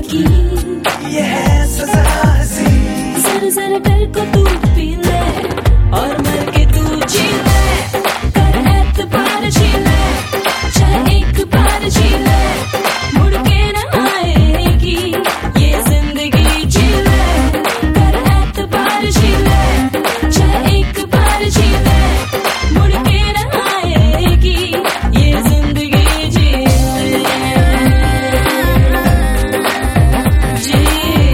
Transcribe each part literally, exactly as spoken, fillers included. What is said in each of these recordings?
की ये है सजा हसी। जरा जरा दिल को तू पी ले और मर के तू जी ले, कर एतबार जी ले, चाहे एक बार जी ले, मुड़ के न आएगी ये जिंदगी जी ले, कर एतबार जी ले, चाहे एक बार जी ले, मुड़ के न आएगी ये जिंदगी जी ले, जी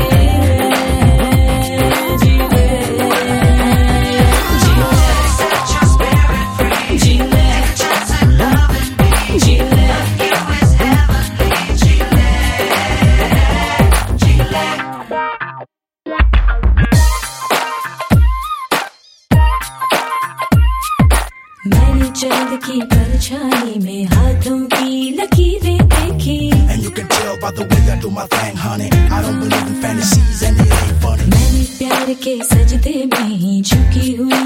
मैंने चांद की परछाई में हाथों की लकीरें देखी। And you can tell by the way I do my thing, honey. I don't believe in fantasies and it ain't funny. मैंने प्यार के सजदे में ही झुकी हुई